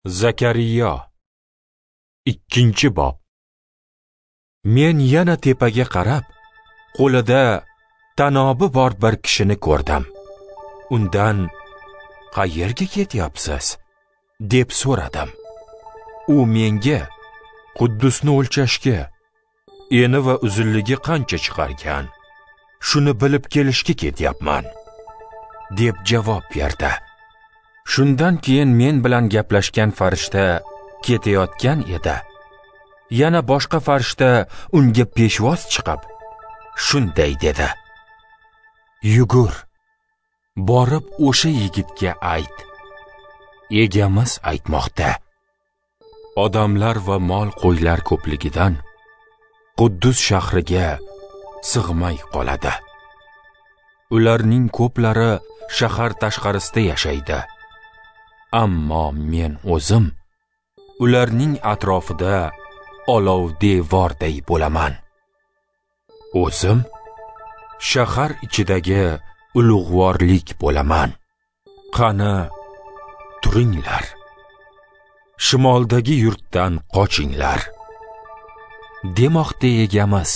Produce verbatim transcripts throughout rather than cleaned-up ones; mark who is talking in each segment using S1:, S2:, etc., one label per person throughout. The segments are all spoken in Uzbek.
S1: Zakariya ikkinchi bob. Men yana tepaga qarab, qo'lida tanobi bor bir kishini ko'rdim. Undan qayerga ketyapsiz deb so'radim. U menga Quddusni o'lchashga, eni va uzunligi qancha chiqargan, shuni bilib kelishga ketyapman deb javob berdi. Shundan keyin men bilan gaplashgan farishta ketayotgan edi. Yana boshqa farishta unga peshvoz chiqib, shunday dedi: Yugur, borib o'sha yigitga ayt. Egamiz aytmoqda: odamlar va mol qo'ylar ko'pligidan Quddus shahriga sig'may qoladi. Ularning ko'plari shahar tashqarisida yashaydi. Ammo men o'zim ularning atrofida olov devorday bo'laman. O'zim shahar ichidagi ulug'vorlik bo'laman. Qani, turinglar. Shimoldagi yurtdan qochinglar demoqda egamiz.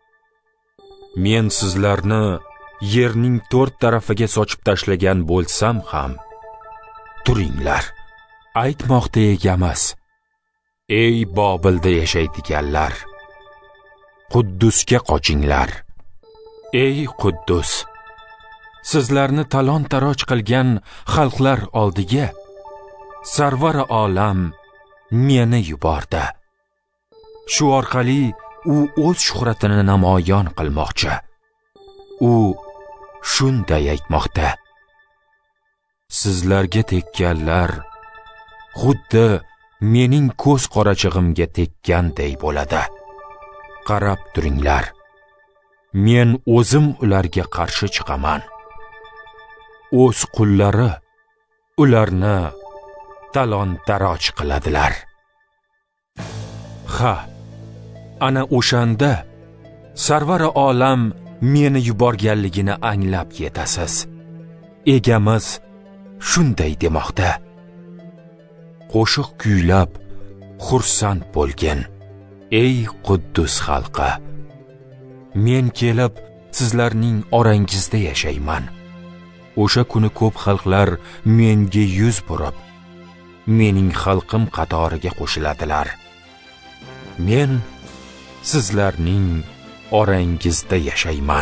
S1: Men sizlarni yerning to'rt tarafiga sochib tashlagan bo'lsam ham, turinglar, aytmoqda egamiz. Ey Bobilda yashaydiganlar, Quddusga qochinglar. Ey Quddus, sizlarni talon-taroj qilgan xalqlar oldiga Sarvari olam meni yubordi. Shu orqali u o'z shuhratini namoyon qilmoqchi. U shunday aytmoqda: sizlarga tekkanlar xuddi mening ko'z qorachig'imga tekkanday bo'ladi. Qarab turinglar, men o'zim ularga qarshi chiqaman. O'z qullari ularni talon-taroj qiladilar. Ha, ana o'shanda Sarvari olam meni yuborganligini anglab yetasiz. Egamiz shunday demoqda: qo'shiq kuylab xursand bo'lgin, ey Quddus xalqi. Men kelib sizlarning orangizda yashayman. O'sha kuni ko'p xalqlar menga yuz burib, mening xalqim qatoriga qo'shiladilar. Men sizlarning orangizda yashayman.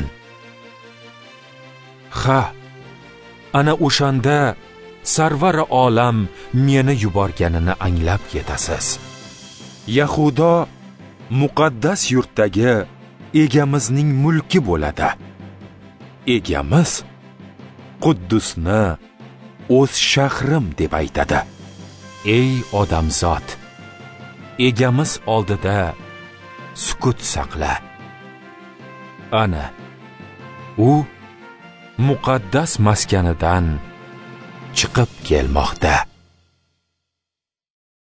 S1: Ha, ana o'shanda Sarvari olam meni yuborganini anglab yetasiz. Yahudo muqaddas yurtdagi egamizning mulki bo'ladi. Egamiz Quddusni o'z shahrim deb aytadi. Ey odamzod, egamiz oldida sukut saqla. Ana, u muqaddas maskanidan chiqib kelmoqda.